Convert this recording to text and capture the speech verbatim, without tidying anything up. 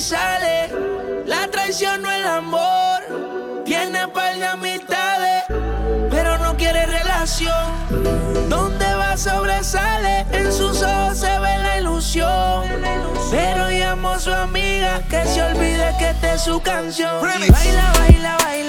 sale. La traición no es el amor. Tiene par de amistades, pero no quiere relación. Donde va sobresale, en sus ojos se ve la ilusión. Pero llamó a su amiga que se olvide que esta es su canción. Y baila, baila, baila.